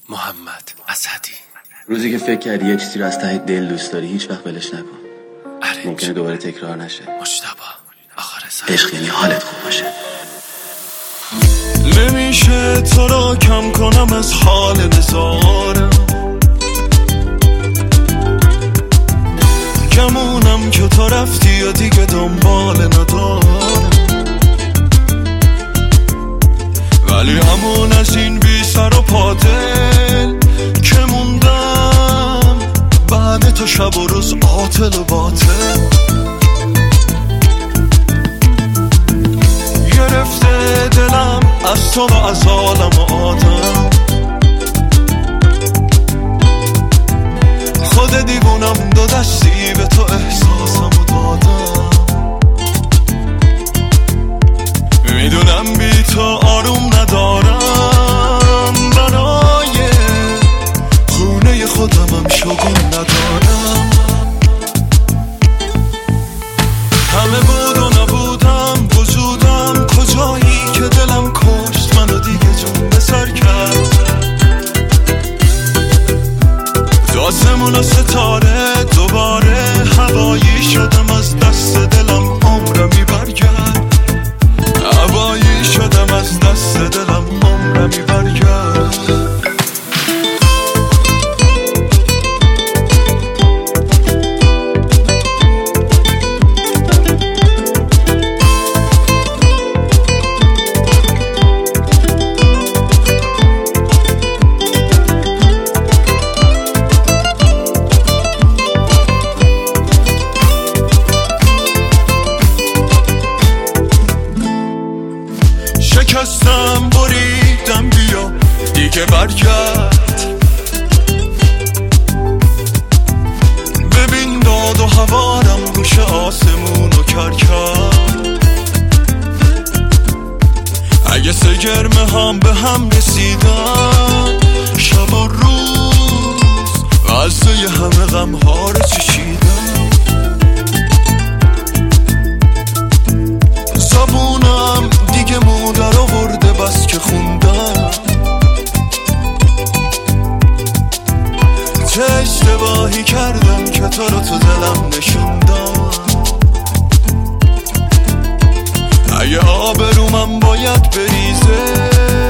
محمد اسدی. روزی که فکر کردی یه چیزی رو از ته دل دوست داری هیچ وقت ولش نکن. ممکنه دوباره تکرار نشه. مجتبی آخر عشق یعنی حالت خوب باشه. نمیشه تو را کم کنم از حال نزارم، کمونم که تو رفتی و دیگه دنبال ندارم، ولی همون از این بی سر و پا دل که موندم بعد تو شب و روز عاطل و باطل. گرفته دلم از تو و از عالم و آدم، خود دیوونم دو دستی به تو احساسم و دادم. میدونم بی تو آروم ندارم، برای خونه خودمم شگون ندارم. همه بود و نبودم، وجودم کجایی که دلم کشت منو دیگه جون به سر کرد. تو آسمون و ستاره دوباره هوایی شدم، از دست دلم عمرمی برگرد. هوایی شدم از دست دلم عمرمی برگرد. شکستم بریدم بیا دیگه برگرد، ببین داد و هوارم روش آسمون و کرد. اگه سگرمه هم به هم رسیدن، شب و روز غزه همه غم ها رو چشیدم. زبونم دیگه مودر آورده بس که خوندم، چه اشتباهی کردم که تو رو تو دلم نشوندم. اگه آبرومم باید بریزه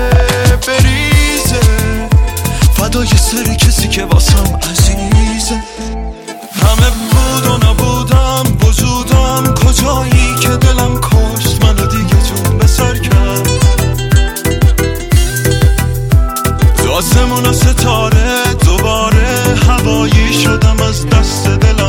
فدای سر کسی که واسم عزیزه. همه بود و نبودم، وجودم کجایی که دلم کشت منو دیگه جون به سر کرد. تو آسمون و ستاره دوباره هوایی شدم، از دست دلم